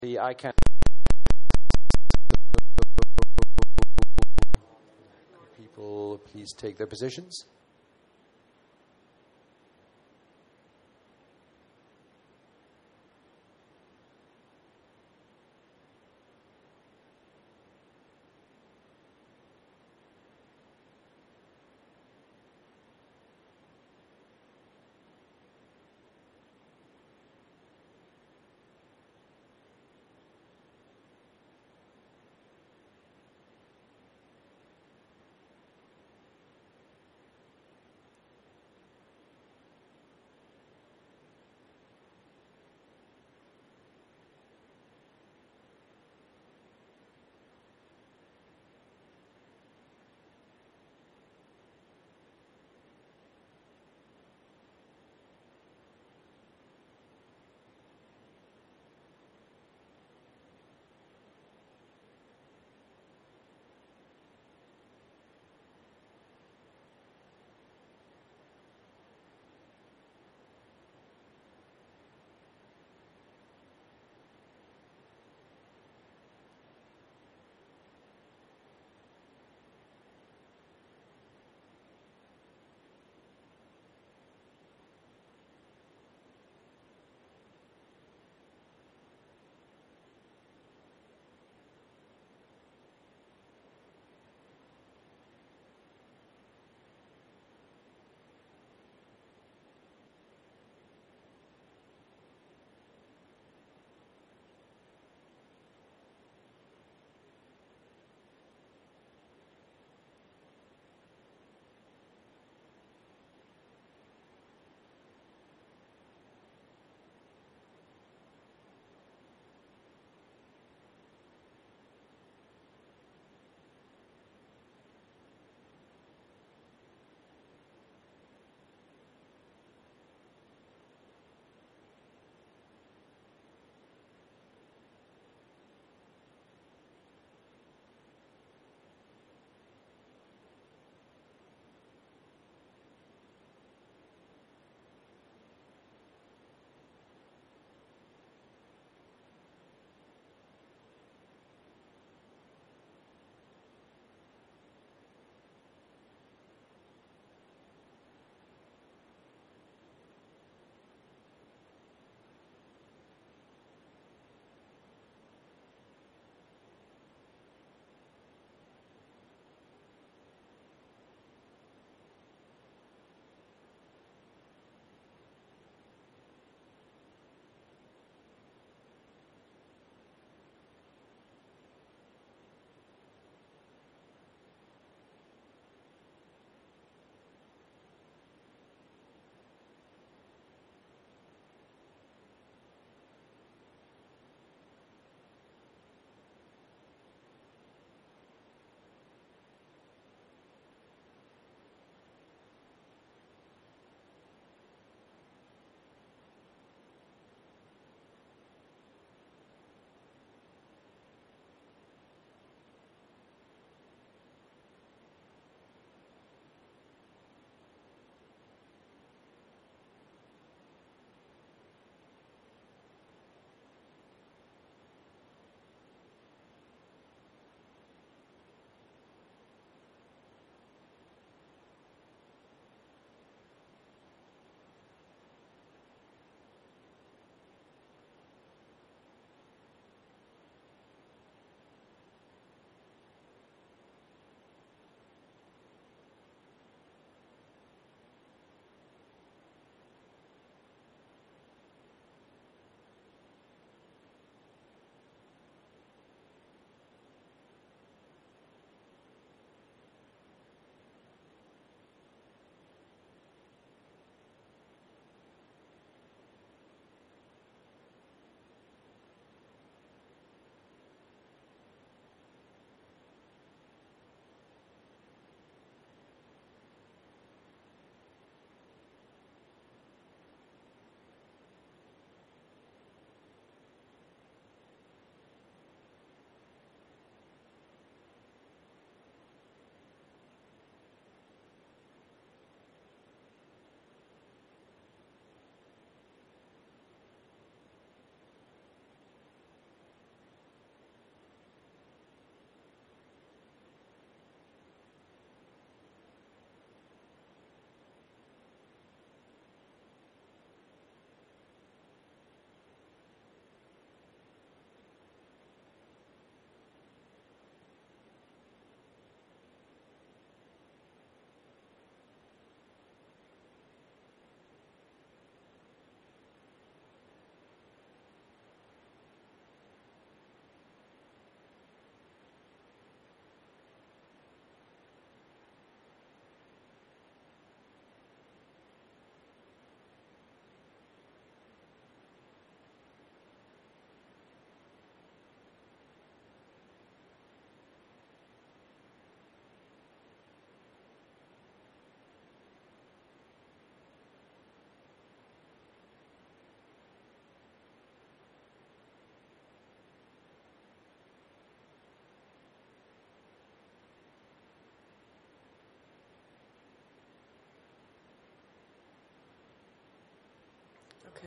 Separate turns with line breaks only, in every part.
The ICANN. People, please take their positions.
Okay.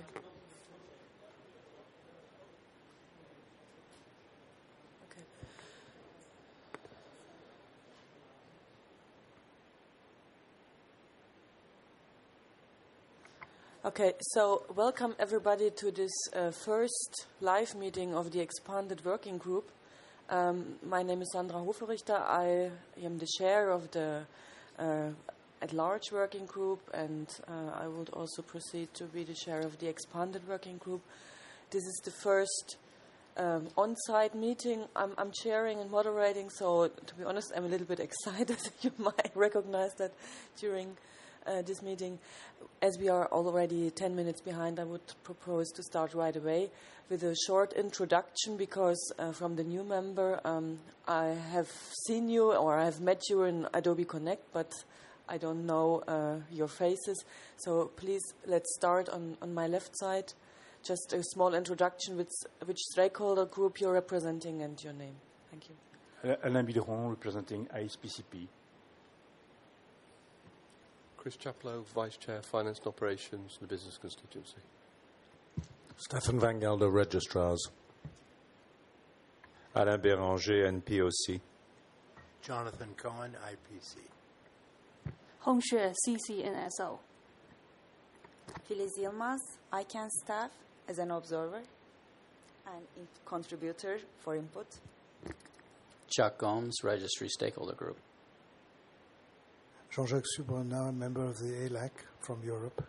Okay, so welcome everybody to this first live meeting of the Expanded Working Group. My name is Sandra Hoferichter. I am the chair of the at-large working group, and I would also proceed to be the chair of the Expanded Working Group. This is the first on-site meeting I'm chairing and moderating, so to be honest, I'm a little bit excited. You might recognize that during this meeting. As we are already 10 minutes behind, I would propose to start right away with a short introduction because from the new member, I have seen you or I have met you in Adobe Connect, but I don't know your faces. So please, let's start on my left side. Just a small introduction with which stakeholder group you're representing and your name. Thank you.
Alain Bideron, representing ISPCP.
Chris Chaplow, Vice Chair, Finance and Operations, the Business Constituency.
Stefan Van Gelder, Registrars.
Alain Béranger, NPOC.
Jonathan Cohen, IPC.
Hongxue, CCNSO.
Filiz Yilmaz, ICANN staff as an observer and contributor for input.
Chuck Gomes, Registry Stakeholder Group.
Jean-Jacques Subrenin, member of the ALAC from Europe.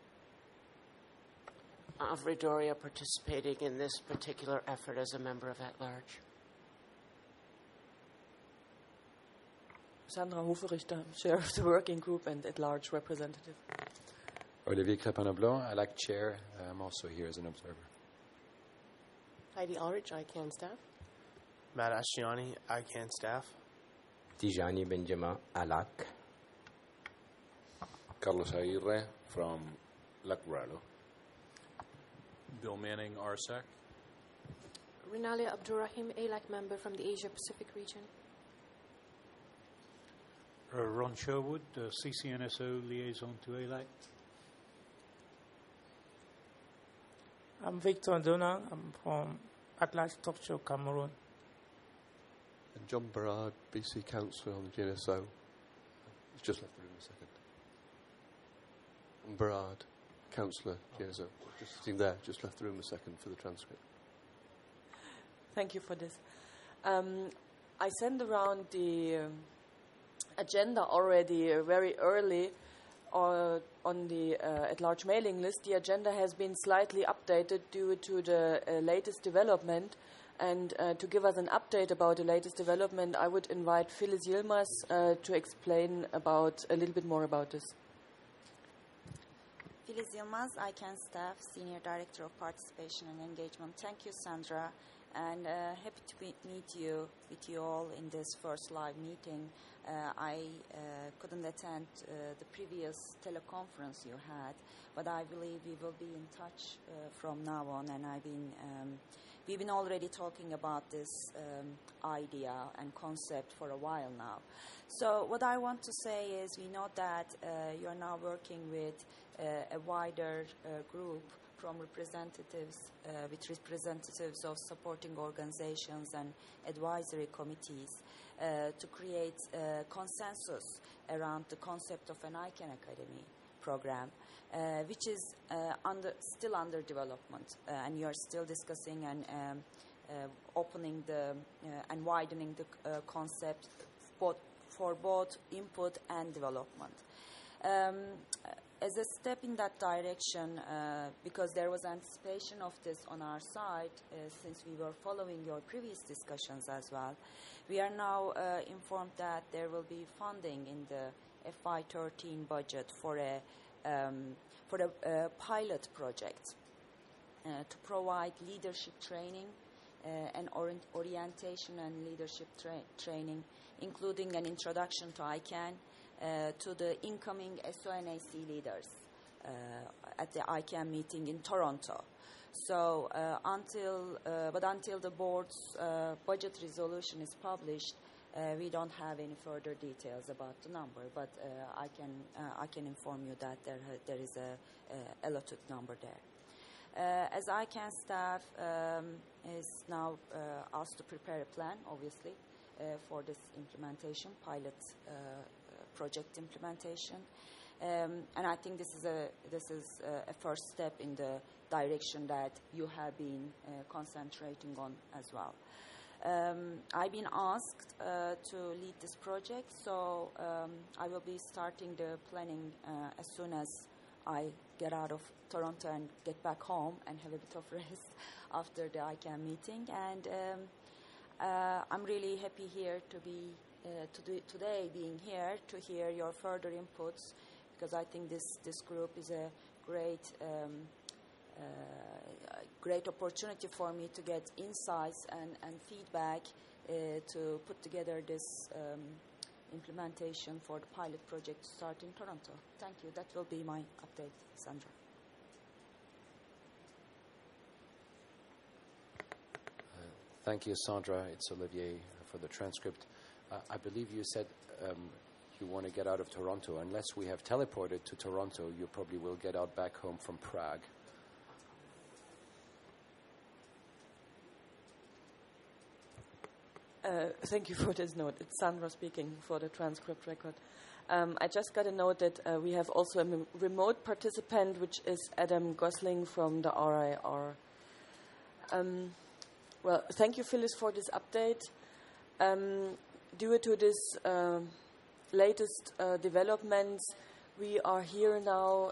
Avri Doria, participating in this particular effort as a member of at-large.
Sandra Hoferichter, chair of the working group and at-large representative.
Olivier Crépin-Blanc, ALAC chair. I'm also here as an observer.
Heidi Ulrich, ICANN staff.
Matt Asciani, ICANN staff.
Tijani Benjama, ALAC.
Carlos Aguirre from Lacrado.
Bill Manning, RSEC.
Rinalia Abdurrahim, ALAC member from the Asia Pacific region.
Ron Sherwood, CCNSO liaison to ALAC.
I'm Victor Ndona. I'm from at-large Tokyo, Cameroon.
And John Berard, BC Councillor on the GNSO. He's just left the room a second. Berard, Councillor, GNSO, just sitting there, just left the room a second for the transcript.
Thank you for this. I sent around the agenda already very early on the at-large mailing list. The agenda has been slightly updated due to the latest development. And to give us an update about the latest development, I would invite Filiz Yilmaz to explain a little bit more about this.
Filiz Yilmaz, ICANN staff, Senior Director of Participation and Engagement. Thank you, Sandra, and happy to meet you with you all in this first live meeting. I couldn't attend the previous teleconference you had, but I believe we will be in touch from now on, and we've been already talking about this idea and concept for a while now. So what I want to say is we know that you're now working with a wider group from representatives of supporting organizations and advisory committees to create consensus around the concept of an ICANN Academy program, which is still under development, and you're still discussing and opening and widening the concept for both input and development. As a step in that direction, because there was anticipation of this on our side, since we were following your previous discussions as well, we are now informed that there will be funding in the FY13 budget for a pilot project to provide leadership training and orientation and leadership training, including an introduction to ICANN, to the incoming SONAC leaders at the ICANN meeting in Toronto. So until the board's budget resolution is published, we don't have any further details about the number. But I can inform you that there is a allotted number there. As ICANN staff is now asked to prepare a plan, obviously, for this implementation, pilot project implementation. And I think this is a first step in the direction that you have been concentrating on as well. I've been asked to lead this project, so I will be starting the planning as soon as I get out of Toronto and get back home and have a bit of rest after the ICANN meeting. And I'm really happy here to be today being here to hear your further inputs, because I think this group is a great opportunity for me to get insights and feedback to put together this implementation for the pilot project to start in Toronto. Thank you. That will be my update, Sandra.
Thank you, Sandra. It's Olivier for the transcript. I believe you said you want to get out of Toronto. Unless we have teleported to Toronto, you probably will get out back home from Prague.
Thank you for this note. It's Sandra speaking for the transcript record. I just got a note that we have also a remote participant, which is Adam Gosling from the RIR. Well, thank you, Phyllis, for this update. Due to this latest developments, we are here now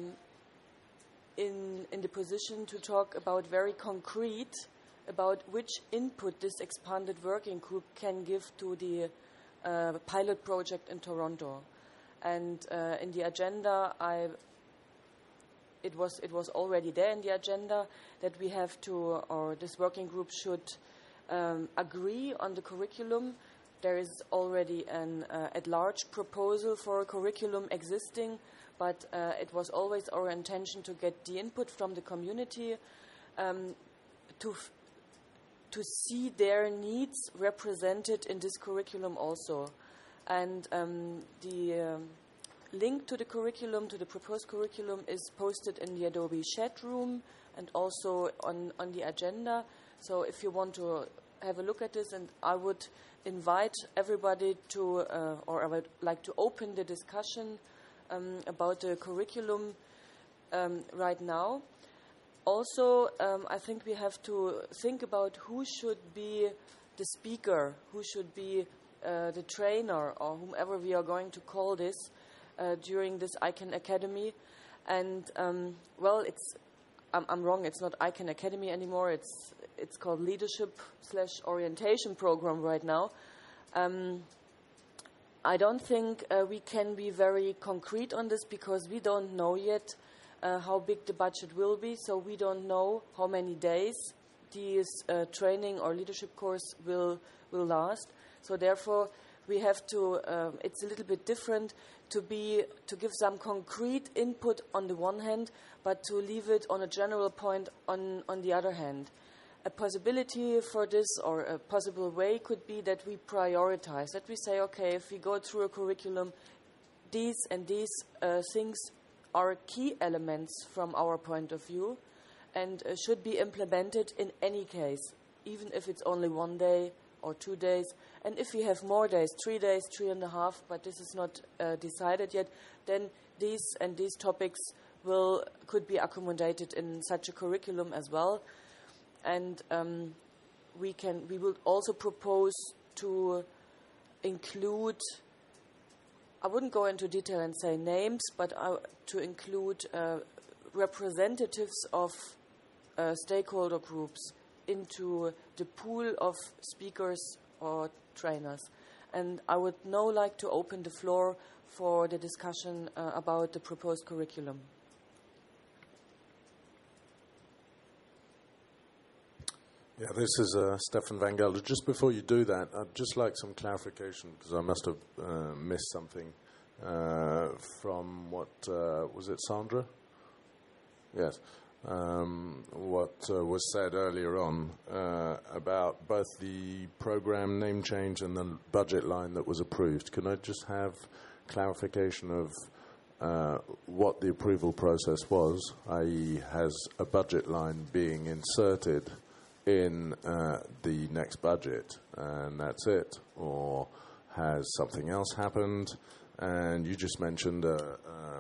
in the position to talk about very concrete about which input this expanded working group can give to the pilot project in Toronto. And in the agenda, it was already there in the agenda that we have to, or this working group should agree on the curriculum. There is already an at-large proposal for a curriculum existing, but it was always our intention to get the input from the community to see their needs represented in this curriculum also. And the link to the curriculum, to the proposed curriculum, is posted in the Adobe chat room and also on the agenda. So if you want to have a look at this, and I would invite everybody to, or I would like to open the discussion about the curriculum right now. Also, I think we have to think about who should be the speaker, who should be the trainer, or whomever we are going to call this during this ICANN Academy. And, well, I'm wrong, it's not ICANN Academy anymore, it's called Leadership/Orientation Program right now. I don't think we can be very concrete on this because we don't know yet how big the budget will be, so we don't know how many days this training or leadership course will last. So therefore, we have to. It's a little bit different to give some concrete input on the one hand, but to leave it on a general point on the other hand. A possibility for this, or a possible way, could be that we prioritize. That we say, okay, if we go through a curriculum, these and these things are key elements from our point of view and should be implemented in any case, even if it's only 1 day or 2 days. And if we have more days, 3 days, 3.5, but this is not decided yet, then these and these topics could be accommodated in such a curriculum as well. And we will also propose to include, I wouldn't go into detail and say names, but to include representatives of stakeholder groups into the pool of speakers or trainers. And I would now like to open the floor for the discussion about the proposed curriculum.
Yeah, this is Stefan Van Gelder. Just before you do that, I'd just like some clarification, because I must have missed something from what, was it Sandra? Yes. What was said earlier on about both the program name change and the budget line that was approved. Can I just have clarification of what the approval process was, i.e. has a budget line being inserted in the next budget, and that's it, or has something else happened? And you just mentioned a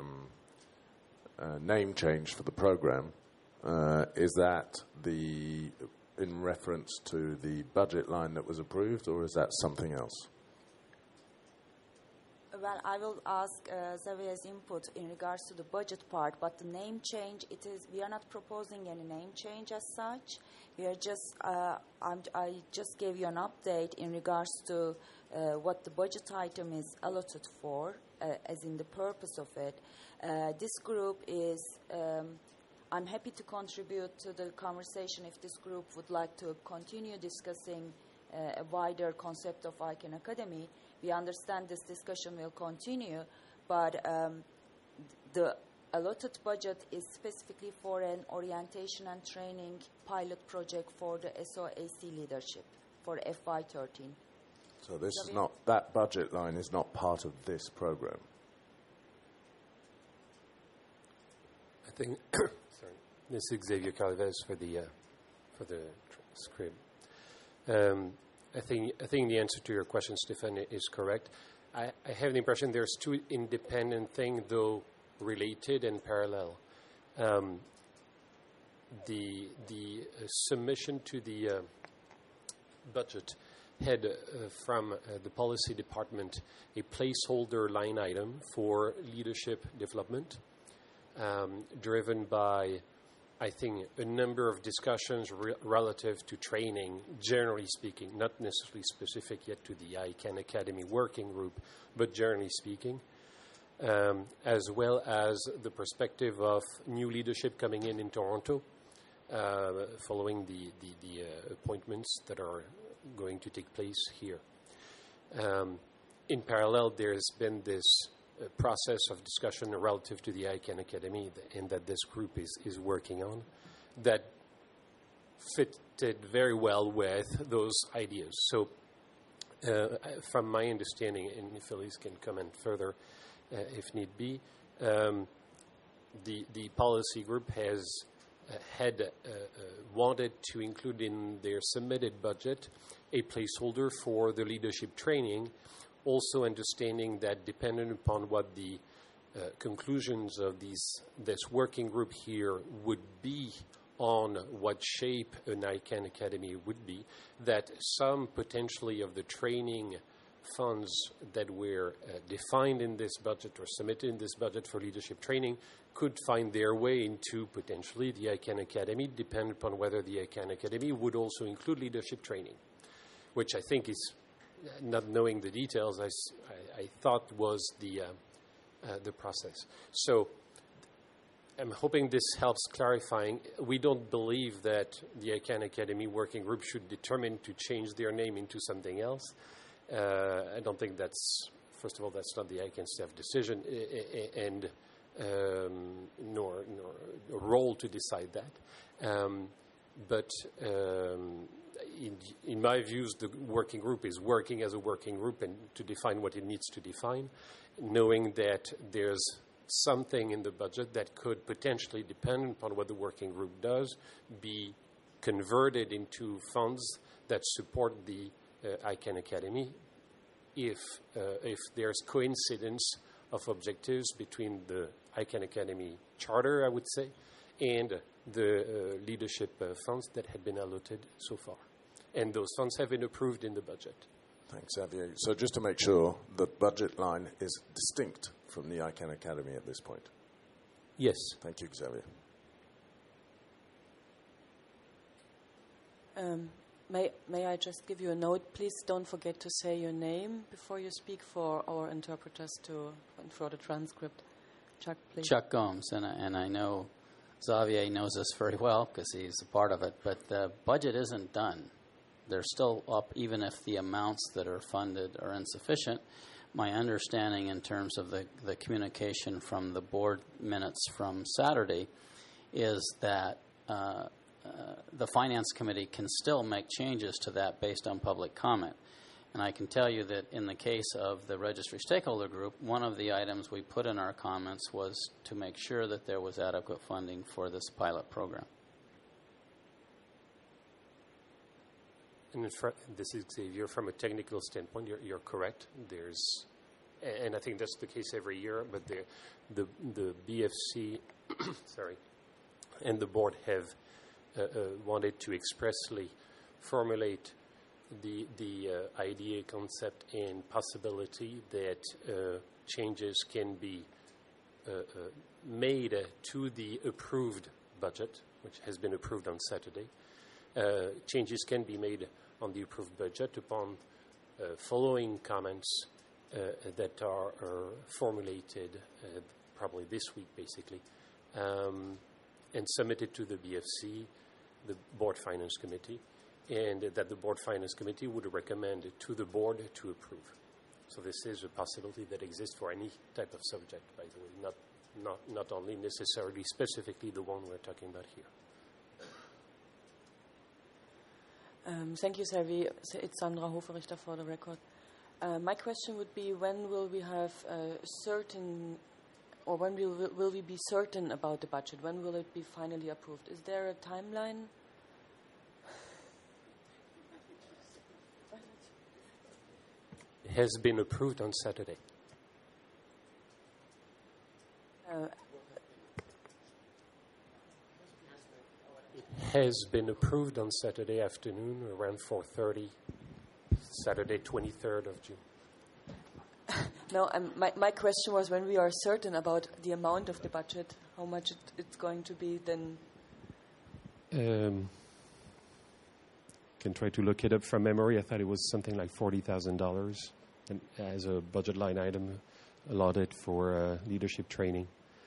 name change for the program. Is that in reference to the budget line that was approved, or is that something else?
Well, I will ask Xavier's input in regards to the budget part, but the name change, we are not proposing any name change as such. We are just, I just gave you an update in regards to what the budget item is allotted for, as in the purpose of it. This group is, I'm happy to contribute to the conversation if this group would like to continue discussing a wider concept of ICANN Academy. We understand this discussion will continue, but the allotted budget is specifically for an orientation and training pilot project for the SOAC leadership for FY13.
So this is not, that budget line is not part of this program.
I think, sorry, this is Xavier Calvez for the transcript. I think the answer to your question, Stefan, is correct. I have the impression there's two independent things, though related and parallel. The submission to the budget had from the policy department a placeholder line item for leadership development, driven by, I think, a number of discussions relative to training, generally speaking, not necessarily specific yet to the ICANN Academy working group, but generally speaking, as well as the perspective of new leadership coming in Toronto, following the appointments that are going to take place here. In parallel, there's been this process of discussion relative to the ICANN Academy and that this group is working on that fitted very well with those ideas. So from my understanding, and Felice can comment further if need be, the policy group has had wanted to include in their submitted budget a placeholder for the leadership training, also understanding that dependent upon what the conclusions of this working group here would be on what shape an ICANN Academy would be, that some potentially of the training funds that were defined in this budget or submitted in this budget for leadership training could find their way into potentially the ICANN Academy, depending upon whether the ICANN Academy would also include leadership training, which I think is, not knowing the details, I thought was the process. So I'm hoping this helps clarifying. We don't believe that the ICANN Academy working group should determine to change their name into something else. I don't think that's, first of all, that's not the ICANN staff decision, and nor a role to decide that. But in my views, the working group is working as a working group and to define what it needs to define, knowing that there's something in the budget that could potentially, depending upon what the working group does, be converted into funds that support the ICANN Academy if there's coincidence of objectives between the ICANN Academy charter, I would say, and the leadership funds that had been allotted so far. And those funds have been approved in the budget.
Thanks, Xavier. So just to make sure, the budget line is distinct from the ICANN Academy at this point?
Yes.
Thank you, Xavier.
May I just give you a note? Please don't forget to say your name before you speak for our interpreters for the transcript. Chuck, please.
Chuck Gomes, and I know Xavier knows this very well because he's a part of it, but the budget isn't done. They're still up, even if the amounts that are funded are insufficient. My understanding in terms of the communication from the board minutes from Saturday is that the Finance Committee can still make changes to that based on public comment. And I can tell you that in the case of the registry stakeholder group, one of the items we put in our comments was to make sure that there was adequate funding for this pilot program.
And this is Xavier. From a technical standpoint, you're correct. And I think that's the case every year, but the BFC sorry, and the board have wanted to expressly formulate the idea, concept, and possibility that changes can be made to the approved budget, which has been approved on Saturday. Changes can be made on the approved budget upon following comments that are formulated probably this week, basically, and submitted to the BFC, the Board Finance Committee, and that the Board Finance Committee would recommend to the Board to approve. So this is a possibility that exists for any type of subject, by the way, not only necessarily specifically the one we're talking about here.
Thank you, Selvi. It's Sandra Hoferichter for the record. My question would be, when will we have when will we be certain about the budget? When will it be finally approved? Is there a timeline?
It has been approved on Saturday. Has been approved on Saturday afternoon around 4:30, Saturday 23rd of June.
No, my question was, when we are certain about the amount of the budget, how much it's going to be, then...
Can try to look it up from memory. I thought it was something like $40,000 as a budget line item allotted for leadership training.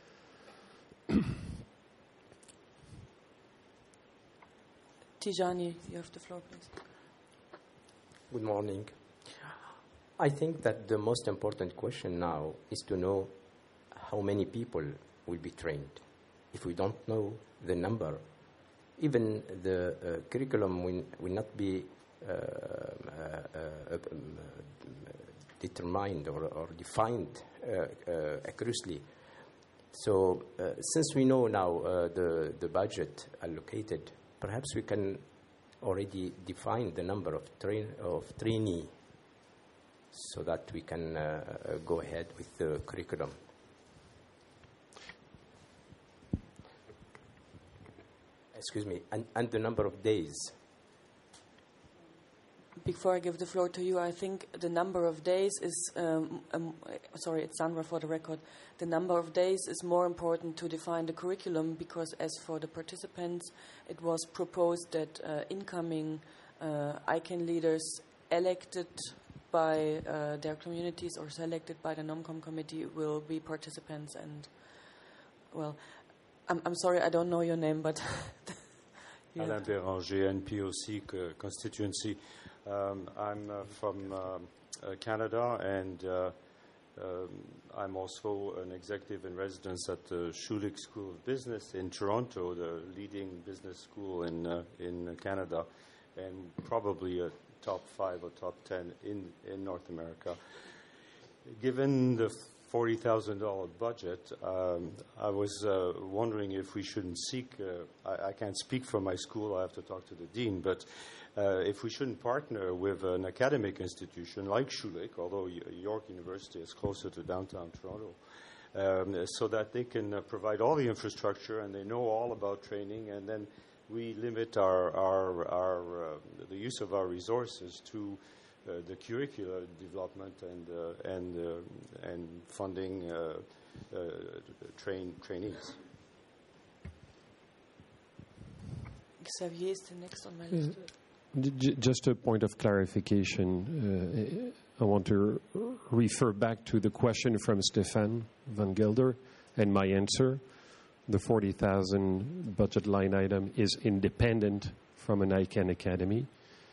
Tijani, you have the floor, please.
Good morning. I think that the most important question now is to know how many people will be trained. If we don't know the number, even the curriculum will not be determined or defined accurately. So since we know now the budget allocated, perhaps we can already define the number of trainees so that we can go ahead with the curriculum. Excuse me, and the number of days.
Before I give the floor to you, I think the number of days is, sorry, it's Sandra for the record, the number of days is more important to define the curriculum, because as for the participants, it was proposed that incoming ICANN leaders elected by their communities or selected by the NOMCOM committee will be participants. And, well, I'm sorry, I don't know your name, but...
Alain Béranger, NPOC constituency. I'm from Canada, and I'm also an executive in residence at the Schulich School of Business in Toronto, the leading business school in Canada, and probably a top 5 or top 10 in North America. Given the $40,000 budget, I was wondering if we shouldn't seek, I can't speak for my school, I have to talk to the dean, but if we shouldn't partner with an academic institution like Schulich, although York University is closer to downtown Toronto, so that they can provide all the infrastructure and they know all about training, and then we limit the use of our resources to the curricular development and funding trainees.
Xavier is the next on my list.
Just a point of clarification. I want to refer back to the question from Stefan van Gelder and my answer. The 40,000 budget line item is independent from an ICANN Academy.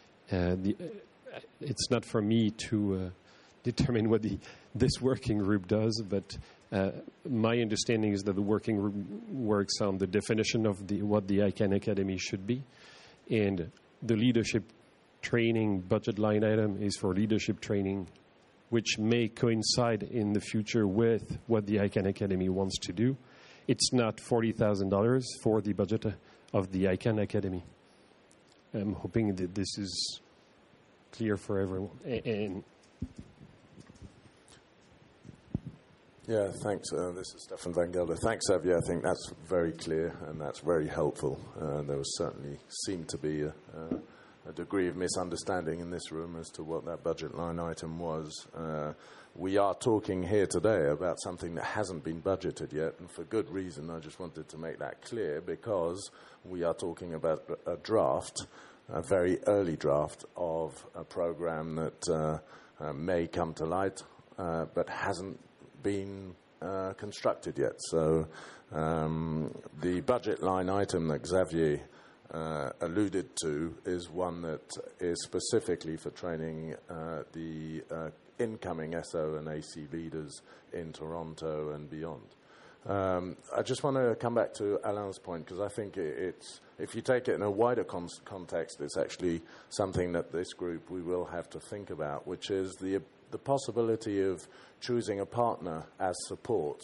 It's not for me to determine what this working group does, but my understanding is that the working group works on the definition of what the ICANN Academy should be, and the leadership training budget line item is for leadership training, which may coincide in the future with what the ICANN Academy wants to do. It's not $40,000 for the budget of the ICANN Academy. I'm hoping that this is clear for everyone.
Yeah, thanks. This is Stefan Van Gelder. Thanks, Xavier. I think that's very clear and that's very helpful. There was certainly seemed to be a degree of misunderstanding in this room as to what that budget line item was. We are talking here today about something that hasn't been budgeted yet, and for good reason. I just wanted to make that clear because we are talking about a draft, a very early draft of a program that may come to light, but hasn't been constructed yet. So the budget line item that Xavier alluded to is one that is specifically for training the incoming SO and AC leaders in Toronto and beyond. I just want to come back to Alain's point because I think it's, if you take it in a wider context, it's actually something that this group we will have to think about, which is the possibility of choosing a partner as support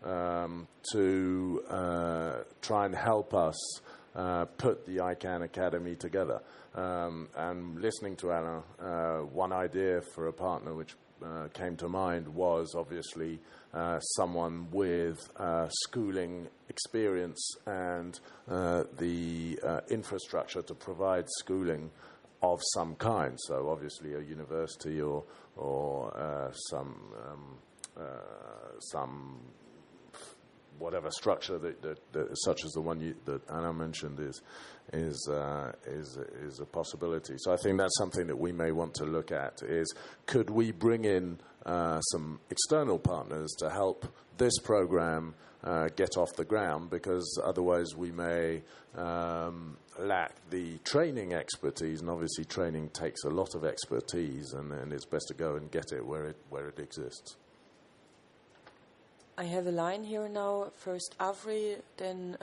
to try and help us put the ICANN Academy together. And listening to Alain, one idea for a partner which came to mind was obviously someone with schooling experience and the infrastructure to provide schooling of some kind. So obviously a university or some whatever structure that such as the one that Anna mentioned is a possibility. So I think that's something that we may want to look at. Is could we bring in some external partners to help this program get off the ground? Because otherwise we may lack the training expertise, and obviously training takes a lot of expertise, and it's best to go and get it where it exists.
I have a line here now. First Avri, then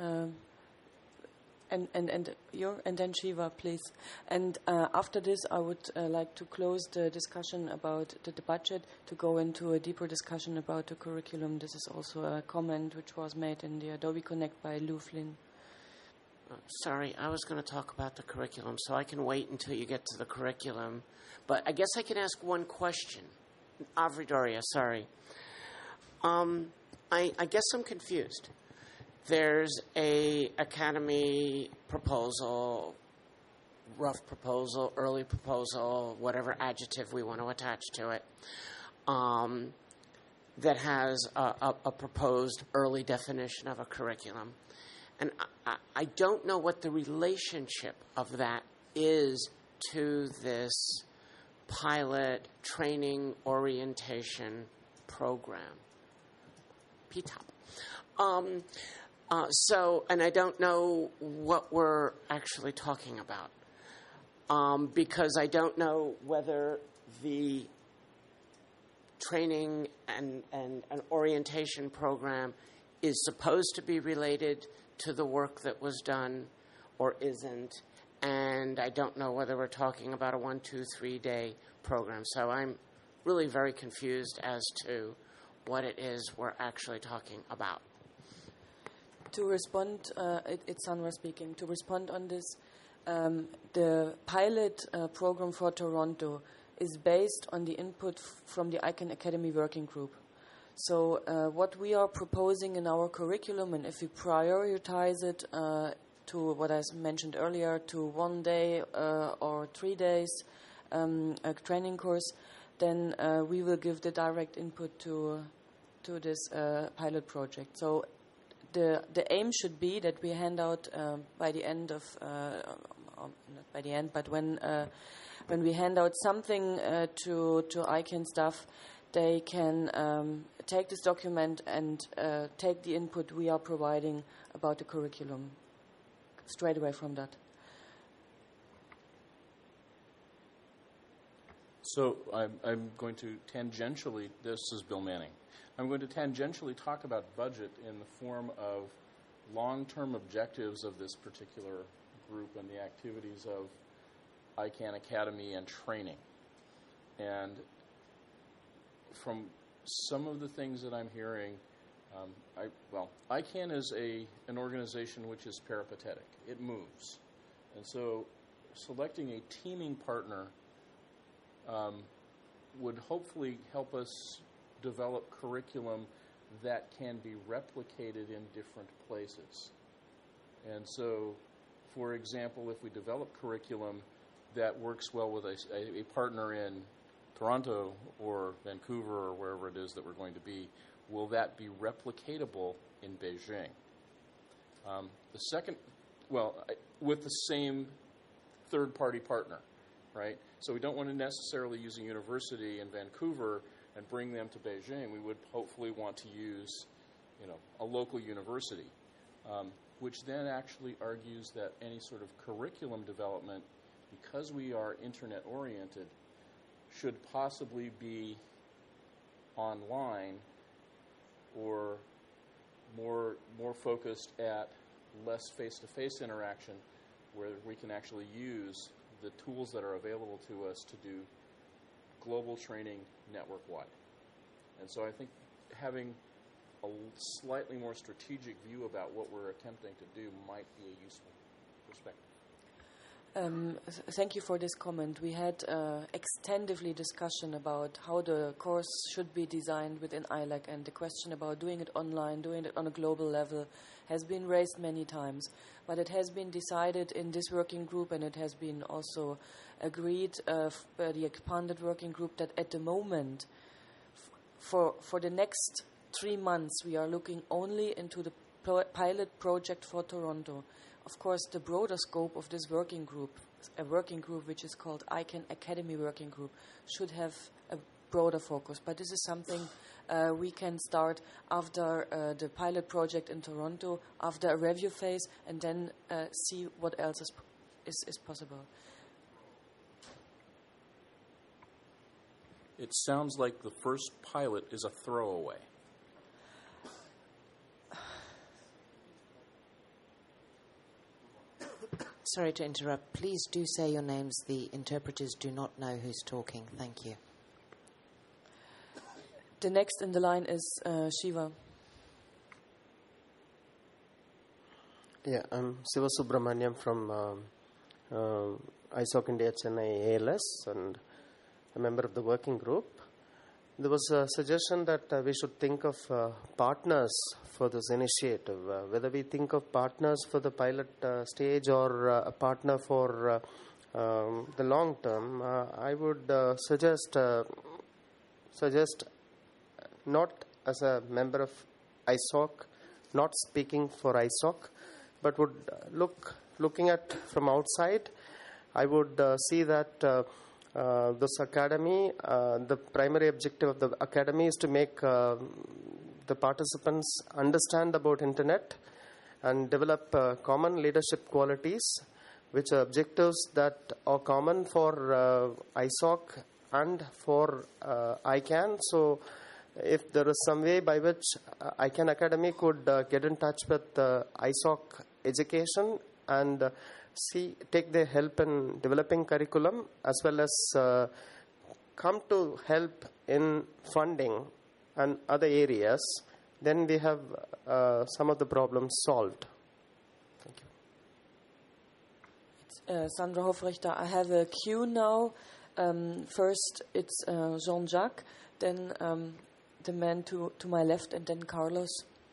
and then Shiva, please. And after this, I would like to close the discussion about the budget to go into a deeper discussion about the curriculum. This is also a comment which was made in the Adobe Connect by Lou Flynn.
Sorry, I was going to talk about the curriculum, so I can wait until you get to the curriculum. But I guess I can ask one question. Avri Doria, sorry. I guess I'm confused. There's a academy proposal, rough proposal, early proposal, whatever adjective we want to attach to it, that has a proposed early definition of a curriculum. And I don't know what the relationship of that is to this pilot training orientation program. PTOP. And I don't know what we're actually talking about, because I don't know whether the training and an orientation program is supposed to be related to the work that was done or isn't, and I don't know whether we're talking about a 1, 2, 3 day program. So I'm really very confused as to what it is we're actually talking about.
To respond, it's Sandra speaking. To respond on this, the pilot program for Toronto is based on the input from the ICANN Academy Working Group. So what we are proposing in our curriculum, and if we prioritize it to what I mentioned earlier, to 1 day or 3 days a training course, then we will give the direct input to this pilot project. So the aim should be that we hand out by the end of not by the end, but when we hand out something to ICANN staff, they can take this document and take the input we are providing about the curriculum straight away from that.
So I'm going to tangentially, this is Bill Manning, I'm going to tangentially talk about budget in the form of long-term objectives of this particular group and the activities of ICANN Academy and training. And from some of the things that I'm hearing, ICANN is an organization which is peripatetic. It moves. And so selecting a teaming partner would hopefully help us develop curriculum that can be replicated in different places. And so, for example, if we develop curriculum that works well with a partner in Toronto or Vancouver or wherever it is that we're going to be, will that be replicatable in Beijing? The second, with the same third-party partner, right? So we don't want to necessarily use a university in Vancouver and bring them to Beijing. We would hopefully want to use, a local university, which then actually argues that any sort of curriculum development, because we are internet-oriented, should possibly be online or more focused at less face-to-face interaction, where we can actually use the tools that are available to us to do global training network-wide. And so I think having a slightly more strategic view about what we're attempting to do might be a useful perspective.
Thank you for this comment. We had extensively discussion about how the course should be designed within ILAC, and the question about doing it online, doing it on a global level has been raised many times. But it has been decided in this working group, and it has been also agreed by the expanded working group, that at the moment, for the next 3 months, we are looking only into the pilot project for Toronto. Of course, the broader scope of this working group, a working group which is called ICANN Academy Working Group, should have a broader focus. But this is something we can start after the pilot project in Toronto, after a review phase, and then see what else is possible.
It sounds like the first pilot is a throwaway.
Sorry to interrupt. Please do say your names. The interpreters do not know who's talking. Thank you.
The next in the line is Shiva.
Yeah, I'm Siva Subramaniam from ISOC India Chennai ALS and a member of the working group. There was a suggestion that we should think of partners for this initiative, whether we think of partners for the pilot stage or a partner for the long term. I would suggest not as a member of ISOC, not speaking for ISOC, but would looking at from outside. I would see that this academy, the primary objective of the academy is to make the participants understand about internet and develop common leadership qualities, which are objectives that are common for ISOC and for ICANN. So if there is some way by which ICANN Academy could get in touch with ISOC education and take their help in developing curriculum, as well as come to help in funding and other areas, then we have some of the problems solved. Thank
you. It's Sandra Hofrichter. I have a queue now. First, it's Jean-Jacques, then the man to my left, and then Carlos.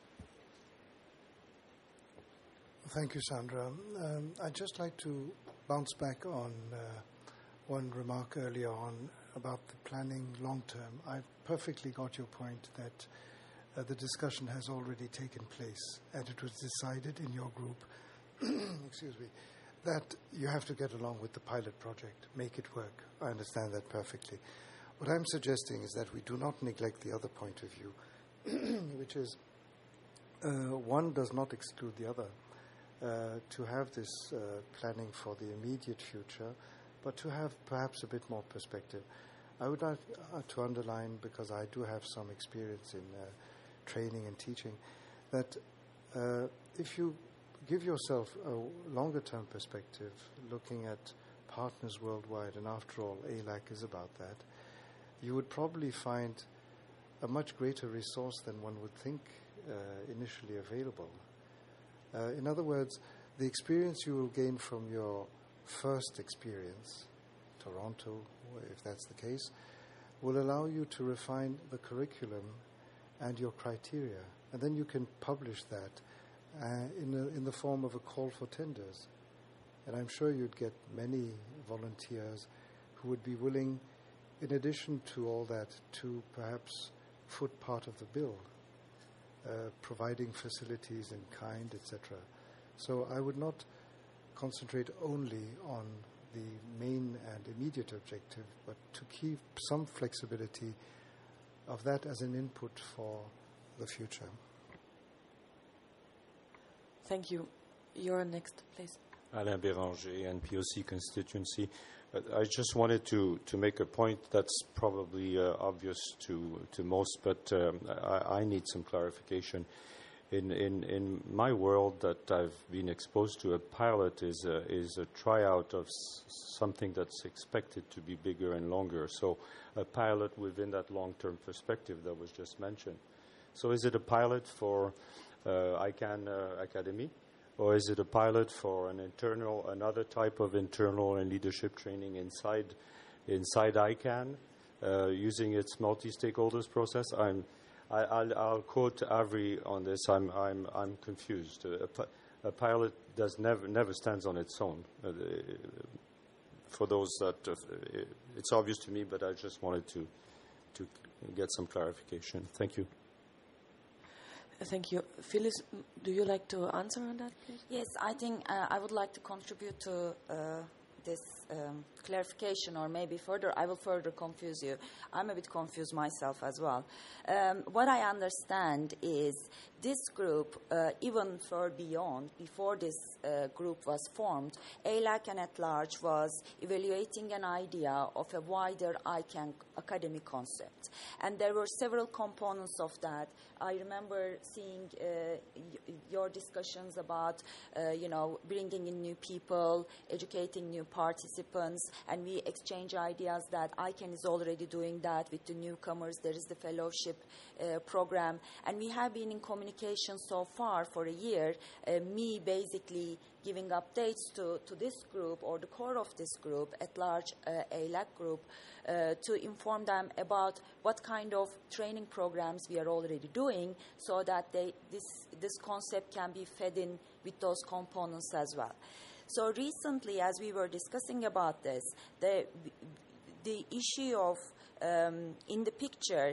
Thank you, Sandra. I'd just like to bounce back on one remark earlier on about the planning long term. I perfectly got your point that the discussion has already taken place, and it was decided in your group, excuse me, that you have to get along with the pilot project, make it work. I understand that perfectly. What I'm suggesting is that we do not neglect the other point of view, which is one does not exclude the other. To have this planning for the immediate future, but to have perhaps a bit more perspective. I would like to underline, because I do have some experience in training and teaching, that if you give yourself a longer-term perspective, looking at partners worldwide, and after all, ALAC is about that, you would probably find a much greater resource than one would think initially available. In other words, the experience you will gain from your first experience, Toronto, if that's the case, will allow you to refine the curriculum and your criteria. And then you can publish that in the form of a call for tenders. And I'm sure you'd get many volunteers who would be willing, in addition to all that, to perhaps foot part of the bill, providing facilities in kind, etc. So I would not concentrate only on the main and immediate objective, but to keep some flexibility of that as an input for the future.
Thank you. You're next, please.
Alain Béranger, NPOC constituency. I just wanted to make a point that's probably obvious to most, but I need some clarification. In my world that I've been exposed to, a pilot is a tryout of something that's expected to be bigger and longer. So a pilot within that long-term perspective that was just mentioned. So is it a pilot for ICANN Academy? Or is it a pilot for another type of internal and leadership training inside ICANN, using its multi-stakeholders process? I'll quote Avri on this. I'm confused. A pilot never stands on its own. For those that it's obvious to me, but I just wanted to get some clarification. Thank you.
Thank you. Phyllis, do you like to answer on that, please?
Yes, I think I would like to contribute to this clarification, or maybe further, I will further confuse you. I'm a bit confused myself as well. What I understand is this group, even far beyond, before this group was formed, ALAC and at large was evaluating an idea of a wider ICANN academy concept. And there were several components of that. I remember seeing your discussions about, bringing in new people, educating new participants, and we exchange ideas that ICANN is already doing that with the newcomers. There is the fellowship program, and we have been in communication so far for a year, me basically giving updates to this group, or the core of this group, at large ALAC group, to inform them about what kind of training programs we are already doing, so that this concept can be fed in with those components as well. So recently, as we were discussing about this, the issue of in the picture,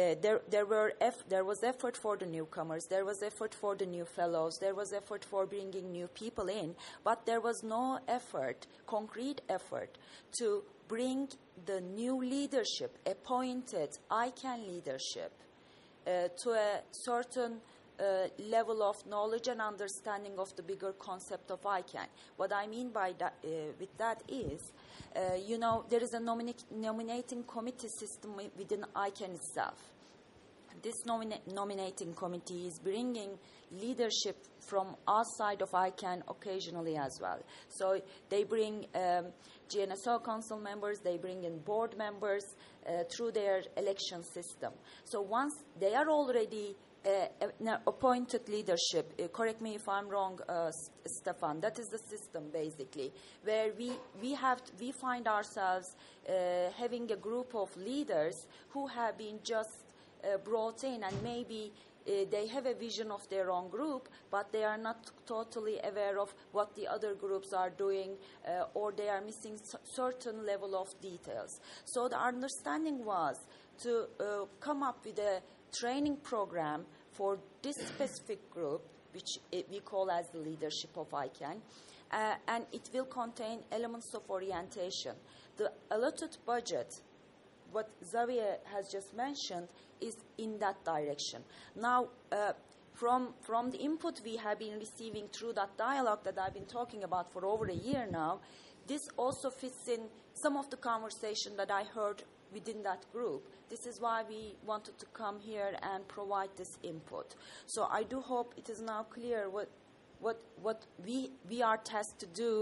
there was effort for the newcomers, there was effort for the new fellows, there was effort for bringing new people in, but there was no effort, concrete effort, to bring the new leadership, appointed ICANN leadership, to a certain level of knowledge and understanding of the bigger concept of ICANN. What I mean by that, with that is, there is a nominating committee system within ICANN itself. This nominating committee is bringing leadership from outside of ICANN occasionally as well. So they bring GNSO council members, they bring in board members through their election system. So once they are already appointed leadership, correct me if I'm wrong, Stefan, that is the system basically, where we find ourselves having a group of leaders who have been just brought in, and maybe they have a vision of their own group, but they are not totally aware of what the other groups are doing, or they are missing certain level of details. So the understanding was to come up with a training program for this specific group, which we call as the leadership of ICANN, and it will contain elements of orientation. The allotted budget, what Xavier has just mentioned, is in that direction. Now, from the input we have been receiving through that dialogue that I've been talking about for over a year now, this also fits in some of the conversation that I heard within that group. This is why we wanted to come here and provide this input. So I do hope it is now clear what we are tasked to do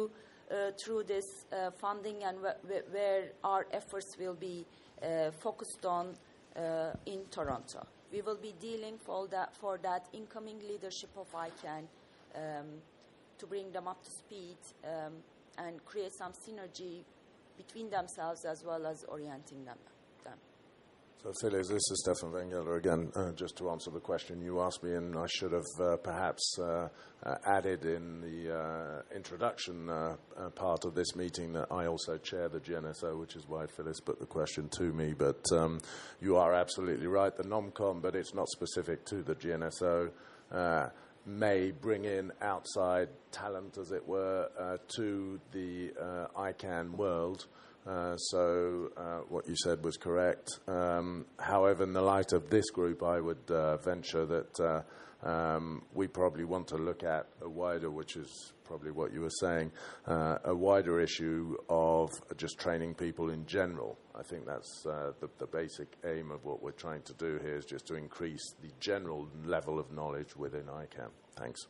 through this funding and where our efforts will be focused on in Toronto. We will be dealing for that incoming leadership of ICANN to bring them up to speed and create some synergy between themselves as well as orienting them.
So, Phyllis, this is Stefan Van Gelder again. Just to answer the question you asked me, and I should have perhaps added in the introduction part of this meeting that I also chair the GNSO, which is why Phyllis put the question to me. But you are absolutely right. The NOMCOM, but it's not specific to the GNSO, may bring in outside talent, as it were, to the ICANN world. So what you said was correct. However, in the light of this group, I would venture that we probably want to look at a wider, which is probably what you were saying, a wider issue of just training people in general. I think that's the basic aim of what we're trying to do here, is just to increase the general level of knowledge within ICANN. Thanks.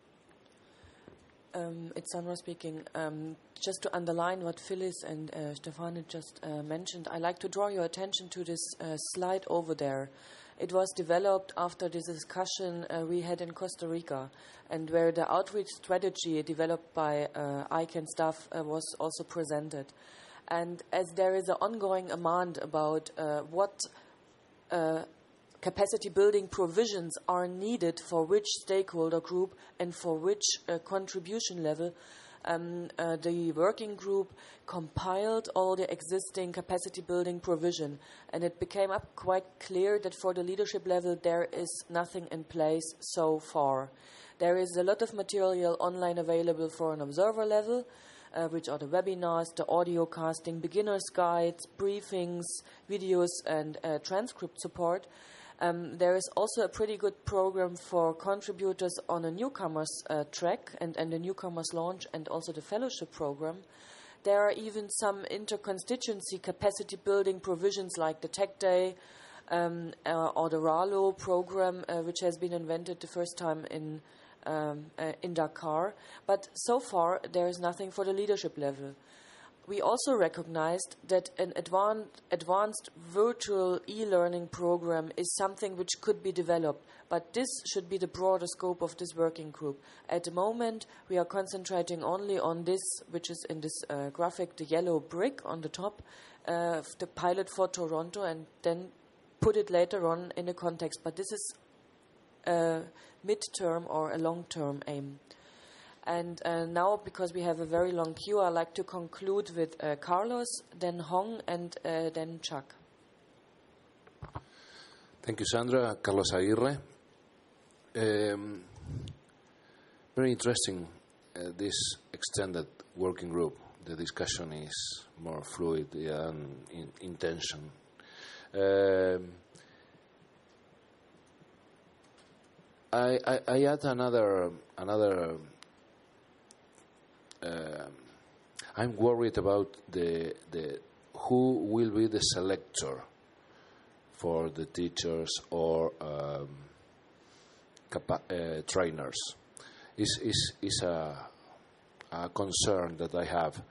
It's Sandra speaking. Just to underline what Phyllis and Stefan just mentioned, I'd like to draw your attention to this slide over there. It was developed after this discussion we had in Costa Rica, and where the outreach strategy developed by ICANN staff was also presented. And as there is an ongoing demand about what capacity building provisions are needed for which stakeholder group and for which contribution level, the working group compiled all the existing capacity building provision, and it became up quite clear that for the leadership level there is nothing in place so far. There is a lot of material online available for an observer level, which are the webinars, the audio casting, beginner's guides, briefings, videos, and transcript support. There is also a pretty good program for contributors on a newcomers track and the newcomers launch, and also the fellowship program. There are even some inter-constituency capacity building provisions like the Tech Day or the RALO program, which has been invented the first time in Dakar. But so far, there is nothing for the leadership level. We also recognized that an advanced virtual e-learning program is something which could be developed, but this should be the broader scope of this working group. At the moment, we are concentrating only on this, which is in this graphic, the yellow brick on the top, the pilot for Toronto, and then put it later on in a context. But this is a mid-term or a long-term aim. And now, because we have a very long queue, I'd like to conclude with Carlos, then Hong, and then Chuck.
Thank you, Sandra. Carlos Aguirre. Very interesting, this extended working group. The discussion is more fluid and in tension. I add another. I'm worried about the who will be the selector for the teachers or trainers. Is a concern that I have.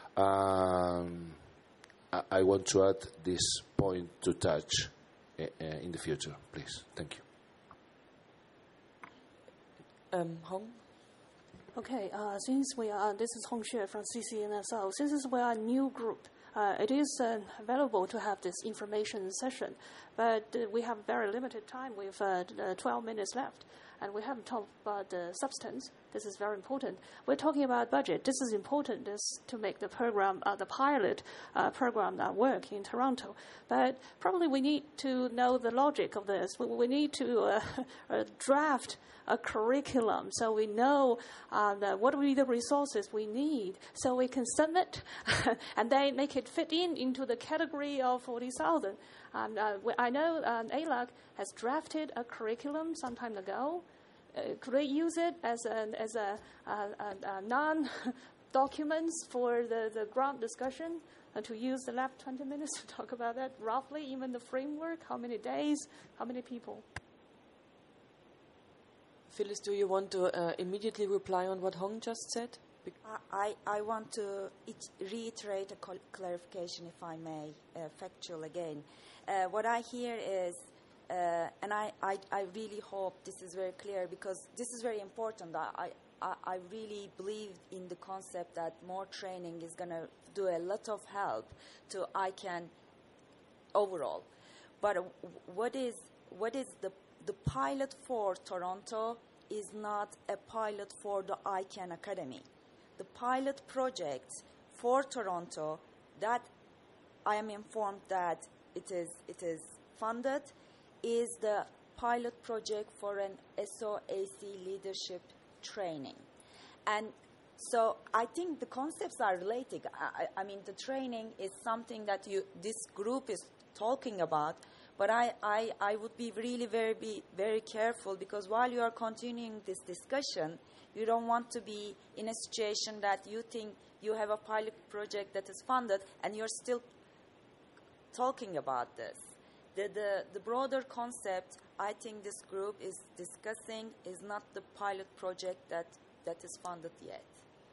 I want to add this point to touch in the future, please. Thank you.
Hong?
Okay, since this is Hong Xue from CCNSO. Since we are a new group, it is available to have this information session, but we have very limited time. We have 12 minutes left, and we haven't talked about the substance. This is very important. We're talking about budget. This is important. This to make the program, the pilot program work in Toronto. But probably we need to know the logic of this. We need to draft a curriculum so we know what will be the resources we need so we can submit and then make it fit into the category of 40,000. I know ALAC has drafted a curriculum some time ago. Could they use it as a non-documents for the grant discussion to use the last 20 minutes to talk about that roughly, even the framework, how many days, how many people?
Phyllis, do you want to immediately reply on what Hong just said?
I want to reiterate a clarification, if I may, factual again. What I hear is, and I really hope this is very clear, because this is very important. I really believe in the concept that more training is going to do a lot of help to ICANN overall. But what is the pilot for Toronto is not a pilot for the ICANN Academy. The pilot project for Toronto, that I am informed that it is funded, is the pilot project for an SOAC leadership training. And so I think the concepts are related. I mean, the training is something that this group is talking about, but I would be really very careful, because while you are continuing this discussion, you don't want to be in a situation that you think you have a pilot project that is funded and you're still talking about this. The broader concept I think this group is discussing is not the pilot project that is funded yet.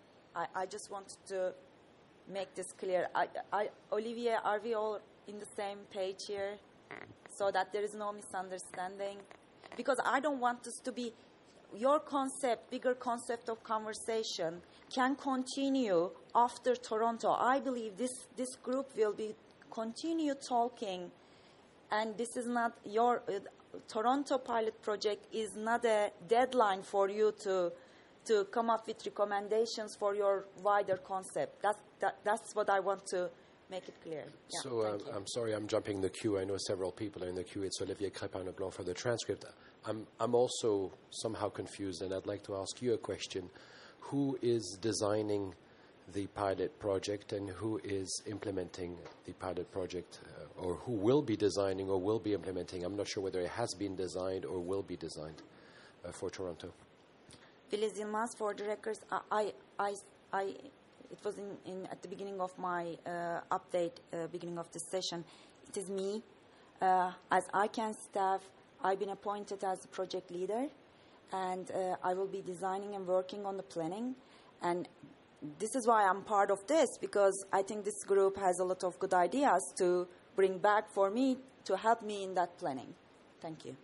I just wanted to make this clear. Olivier, are we all in the same page here, so that there is no misunderstanding? Because I don't want this to be your concept, bigger concept of conversation can continue after Toronto. I believe this group will be continue talking, and this is not your Toronto pilot project is not a deadline for you to come up with recommendations for your wider concept. That's what I want to make it clear. Yeah,
so I'm sorry, I'm jumping the queue. I know several people are in the queue. It's Olivier Crépin-Leblanc for the transcript. I'm also somehow confused, and I'd like to ask you a question. Who is designing the pilot project, and who is implementing the pilot project, or who will be designing or will be implementing? I'm not sure whether it has been designed or will be designed for Toronto.
Filiz Yilmaz, for the records, it was in at the beginning of my update, beginning of this session. It is me. As ICANN staff, I've been appointed as the project leader, and I will be designing and working on the planning. And this is why I'm part of this, because I think this group has a lot of good ideas to bring back for me to help me in that planning. Thank you.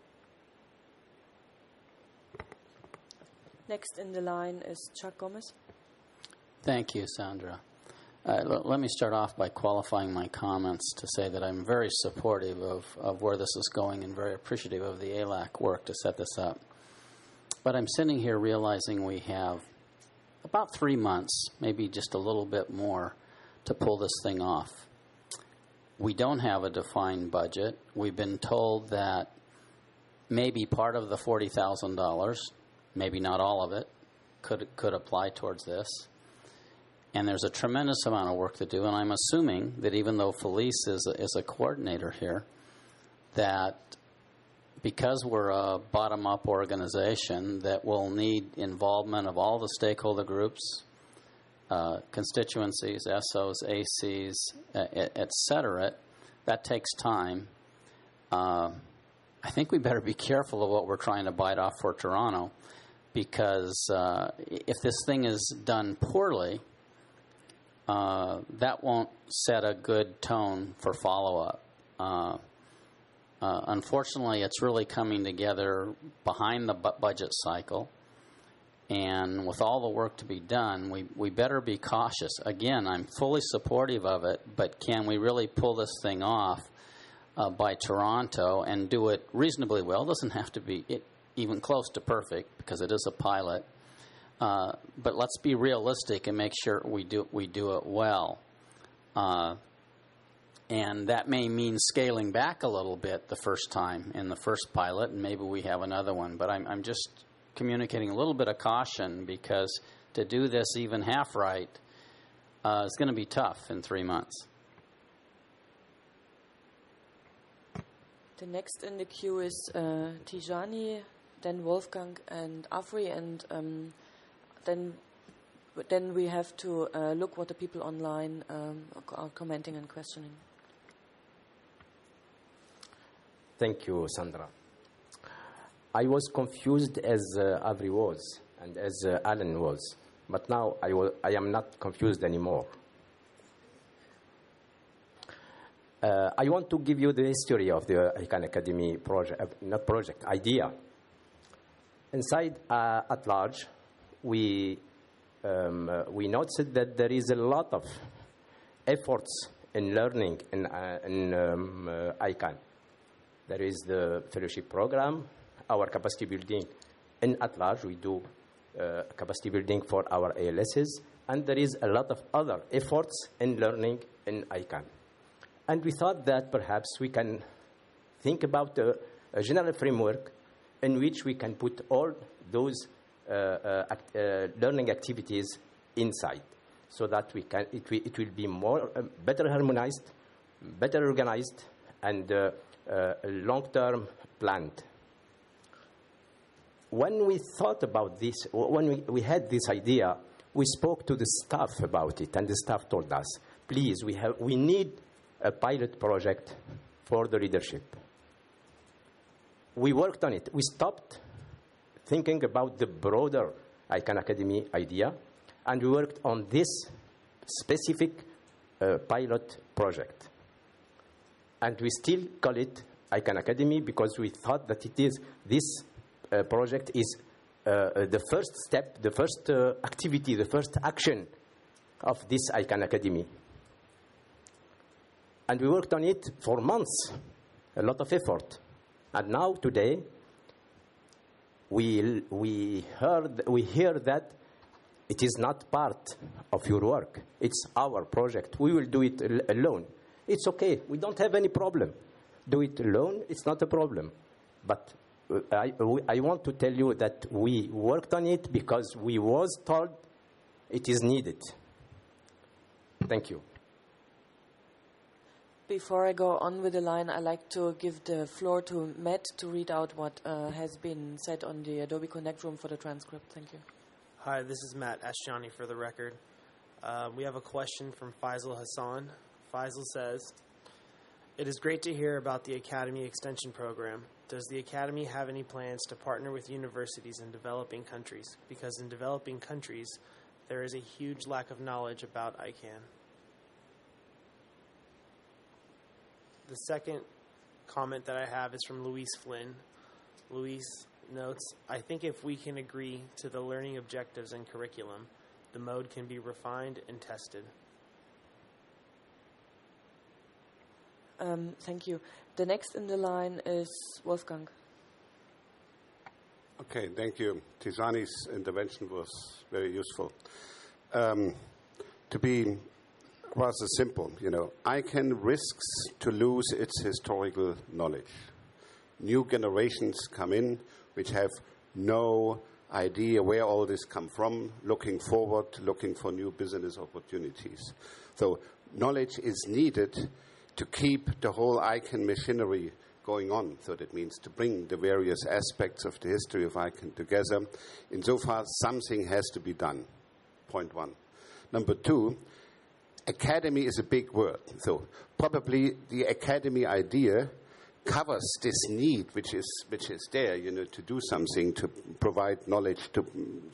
Next in the line is Chuck Gomez.
Thank you, Sandra. Let me start off by qualifying my comments to say that I'm very supportive of where this is going and very appreciative of the ALAC work to set this up. But I'm sitting here realizing we have about 3 months, maybe just a little bit more, to pull this thing off. We don't have a defined budget. We've been told that maybe part of the $40,000, maybe not all of it, could apply towards this. And there's a tremendous amount of work to do, and I'm assuming that even though Felice is a coordinator here, that because we're a bottom-up organization, that will need involvement of all the stakeholder groups, constituencies, SOs, ACs, et cetera. That takes time. I think we better be careful of what we're trying to bite off for Toronto, because if this thing is done poorly, that won't set a good tone for follow-up. Unfortunately, it's really coming together behind the budget cycle, and with all the work to be done, we better be cautious. Again, I'm fully supportive of it, but can we really pull this thing off by Toronto and do it reasonably well? It doesn't have to be even close to perfect, because it is a pilot. But let's be realistic and make sure we do it well. And that may mean scaling back a little bit the first time in the first pilot, and maybe we have another one. But I'm just communicating a little bit of caution, because to do this even half right is going to be tough in 3 months.
The next in the queue is Tijani, then Wolfgang and Afri, and then we have to look what the people online are commenting and questioning.
Thank you, Sandra. I was confused as Avri was and as Alan was. But now I am not confused anymore. I want to give you the history of the ICANN Academy idea. Inside at large, we noticed that there is a lot of efforts in learning in ICANN. There is the fellowship program, our capacity building. In at large, we do capacity building for our ALSs, and there is a lot of other efforts in learning in ICANN. And we thought that perhaps we can think about a general framework in which we can put all those learning activities inside, so that it will be more better harmonized, better organized, and long-term planned. When we thought about this, when we had this idea, we spoke to the staff about it, and the staff told us, please, we need a pilot project for the leadership. We worked on it. We stopped thinking about the broader ICANN Academy idea, and we worked on this specific pilot project. And we still call it ICANN Academy because we thought that this project is the first step, the first activity, the first action of this ICANN Academy. And we worked on it for months, a lot of effort. And now, today, we hear that it is not part of your work. It's our project. We will do it alone. It's okay. We don't have any problem. Do it alone. It's not a problem. But I want to tell you that we worked on it because we was told it is needed. Thank you.
Before I go on with the line, I'd like to give the floor to Matt to read out what has been said on the Adobe Connect room for the transcript. Thank you.
Hi, this is Matt Ashjani for the record. We have a question from Faisal Hassan. Faisal says, it is great to hear about the Academy Extension Program. Does the Academy have any plans to partner with universities in developing countries? Because in developing countries, there is a huge lack of knowledge about ICANN. The second comment that I have is from Louise Flynn. Louise notes, I think if we can agree to the learning objectives and curriculum, the mode can be refined and tested.
Thank you. The next in the line is Wolfgang.
Okay, thank you. Tizani's intervention was very useful. To be rather simple, ICANN risks to lose its historical knowledge. New generations come in which have no idea where all this come from, looking forward, looking for new business opportunities. So knowledge is needed to keep the whole ICANN machinery going on. So that means to bring the various aspects of the history of ICANN together. Insofar, something has to be done. Point one. Number two, academy is a big word. So probably the academy idea covers this need which is there, to do something, to provide knowledge to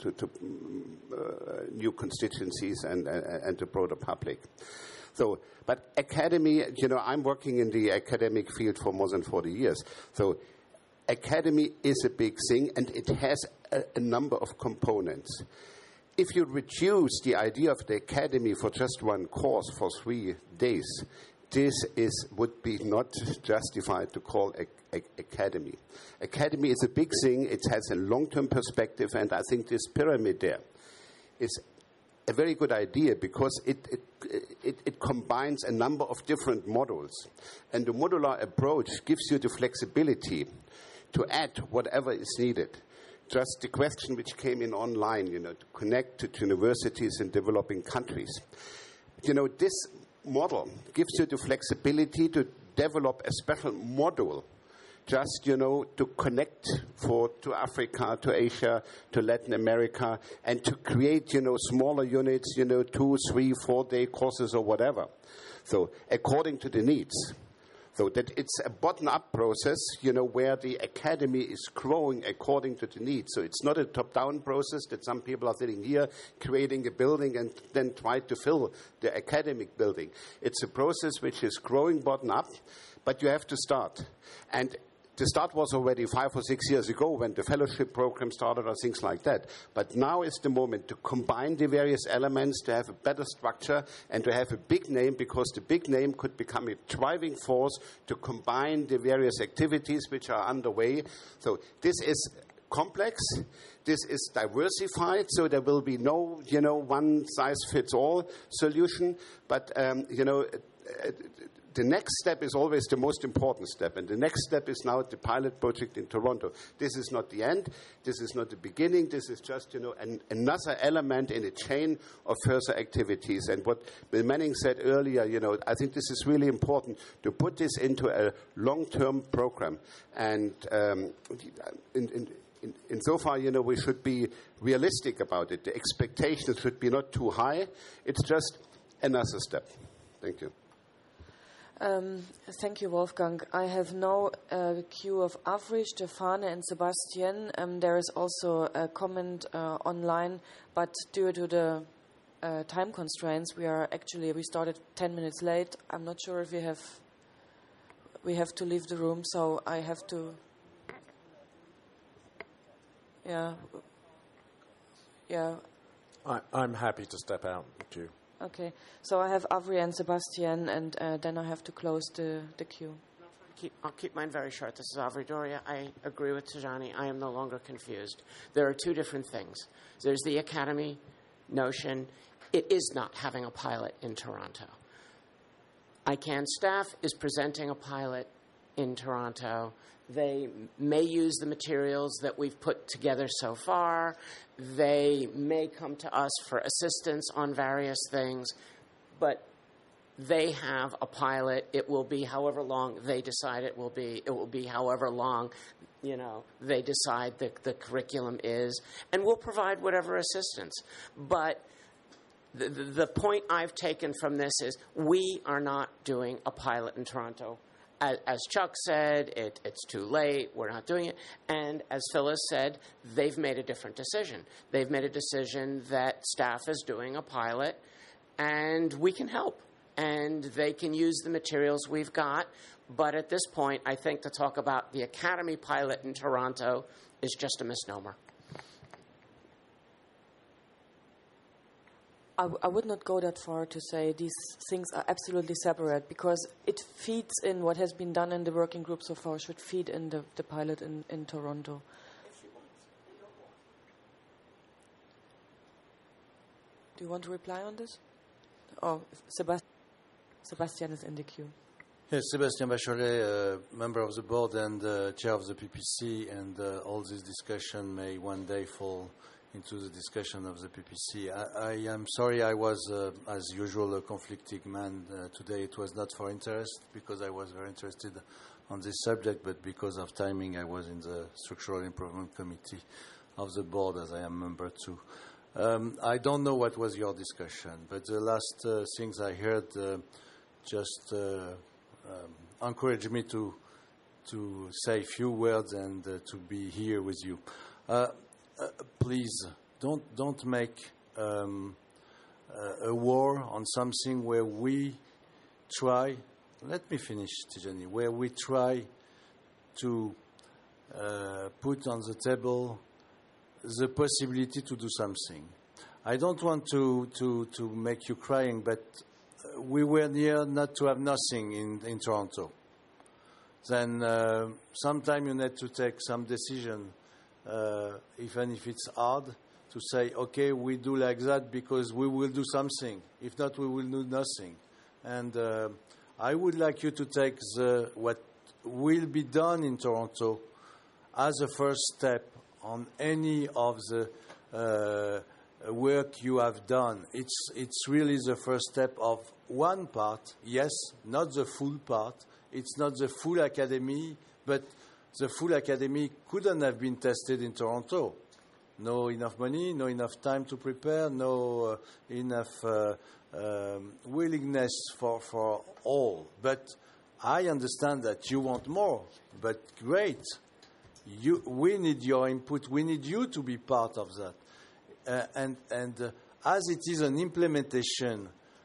new constituencies and the broader public. So, but academy, I'm working in the academic field for more than 40 years. So academy is a big thing, and it has a number of components. If you reduce the idea of the academy for just one course for 3 days, this would be not justified to call academy. Academy is a big thing. It has a long-term perspective, and I think this pyramid there is a very good idea because it combines a number of different models. And the modular approach gives you the flexibility to add whatever is needed. Just the question which came in online, to connect to universities in developing countries. This model gives you the flexibility to develop a special module just, to connect to Africa, to Asia, to Latin America, and to create, smaller units, 2, 3, 4 day courses or whatever. So according to the needs. So that it's a bottom-up process, you know, where the academy is growing according to the needs. So it's not a top-down process that some people are sitting here creating a building and then try to fill the academic building. It's a process which is growing bottom-up, but you have to start. And the start was already 5 or 6 years ago when the fellowship program started or things like that. But now is the moment to combine the various elements, to have a better structure, and to have a big name, because the big name could become a driving force to combine the various activities which are underway. So this is complex. This is diversified, so there will be no, you know, one-size-fits-all solution. But, you know, the next step is always the most important step, and the next step is now the pilot project in Toronto. This is not the end. This is not the beginning. This is just, you know, another element in a chain of further activities. And what Bill Manning said earlier, you know, I think this is really important to put this into a long-term program. And insofar, you know, we should be realistic about it. The expectations should be not too high. It's just another step. Thank you.
Thank you, Wolfgang. I have no queue of Avri, Stefane, and Sebastian. There is also a comment online, but due to the time constraints, we started 10 minutes late. I'm not sure if we have to leave the room, so I have to. Yeah.
I'm happy to step out with you.
Okay, so I have Avri and Sebastian, and then I have to close the queue.
I'll keep mine very short. This is Avri Doria. I agree with Tijani. I am no longer confused. There are two different things. There's the academy notion. It is not having a pilot in Toronto. ICANN staff is presenting a pilot in Toronto. They may use the materials that we've put together so far. They may come to us for assistance on various things, but they have a pilot. It will be however long they decide it will be. It will be however long, you know, they decide the curriculum is, and we'll provide whatever assistance. But the point I've taken from this is we are not doing a pilot in Toronto. As Chuck said, it's too late, we're not doing it. And as Phyllis said, they've made a different decision. They've made a decision that staff is doing a pilot, and we can help. And they can use the materials we've got. But at this point, I think to talk about the Academy pilot in Toronto is just a misnomer.
I would not go that far to say these things are absolutely separate, because it feeds in what has been done in the working group so far, should feed in the pilot in Toronto. Do you want to reply on this? Oh, Sebastian is in the queue.
Yes, Sebastian Bachelet, member of the board and chair of the PPC, and all this discussion may one day fall into the discussion of the PPC. I am sorry I was, as usual, a conflicting man today. It was not for interest, because I was very interested on this subject, but because of timing, I was in the Structural Improvement Committee of the board, as I am member too. I don't know what was your discussion, but the last things I heard just encouraged me to say a few words and to be here with you. Please don't make a war on something where we try. Let me finish, Tijani. Where we try to put on the table the possibility to do something. I don't want to make you crying, but we were near not to have nothing in Toronto. Then sometime you need to take some decision. Even if it's hard, to say, okay, we do like that because we will do something. If not, we will do nothing. And I would like you to take what will be done in Toronto as a first step on any of the work you have done. It's really the first step of one part. Yes, not the full part. It's not the full academy, but the full academy couldn't have been tested in Toronto. No enough money, no enough time to prepare, no enough willingness for all. But I understand that you want more, but great. We need your input. We need you to be part of that. And as it is an implementation,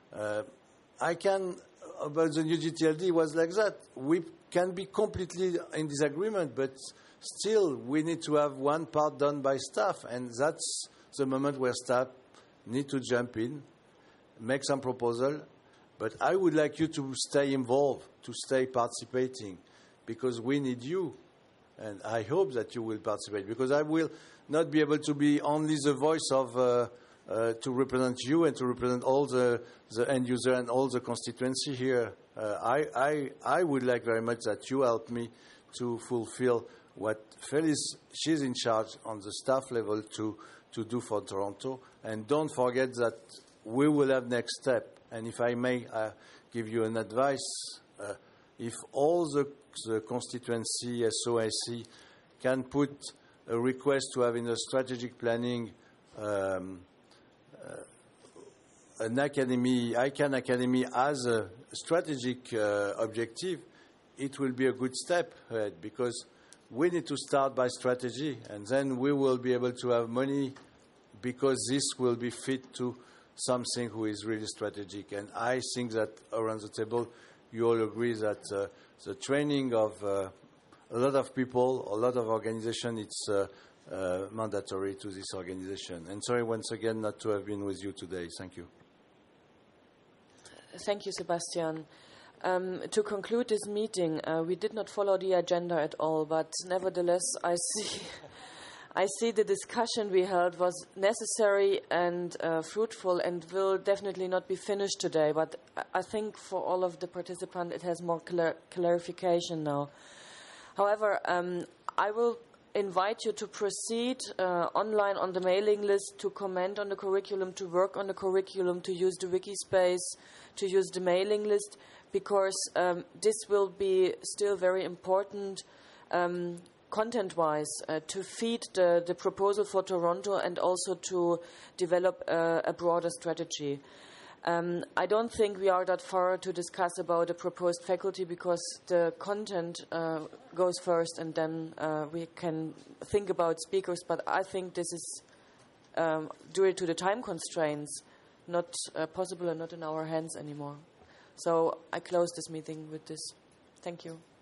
about the new GTLD was like that. We can be completely in disagreement, but still we need to have one part done by staff, and that's the moment where staff need to jump in, make some proposal. But I would like you to stay involved, to stay participating, because we need you. And I hope that you will participate, because I will not be able to be only the voice of to represent you and to represent all the end user and all the constituency here. I would like very much that you help me to fulfill what Felice, she's in charge on the staff level to do for Toronto. And don't forget that we will have next step. And if I may give you an advice, if all the constituency, SOIC, can put a request to have in the strategic planning an academy, ICANN Academy, as a strategic objective, it will be a good step ahead, because we need to start by strategy, and then we will be able to have money, because this will be fit to something who is really strategic. And I think that around the table you all agree that the training of a lot of people, a lot of organizations, it's mandatory to this organization. And sorry once again not to have been with you today. Thank you.
Thank you, Sebastian. To conclude this meeting, we did not follow the agenda at all, but nevertheless I see the discussion we held was necessary and fruitful, and will definitely not be finished today. But I think for all of the participants it has more clarification now. However, I will invite you to proceed online on the mailing list, to comment on the curriculum, to work on the curriculum, to use the Wikispace, to use the mailing list, because this will be still very important content-wise to feed the proposal for Toronto, and also to develop a broader strategy. I don't think we are that far to discuss about the proposed faculty, because the content goes first, and then we can think about speakers. But I think this is, due to the time constraints, not possible and not in our hands anymore. So I close this meeting with this. Thank you.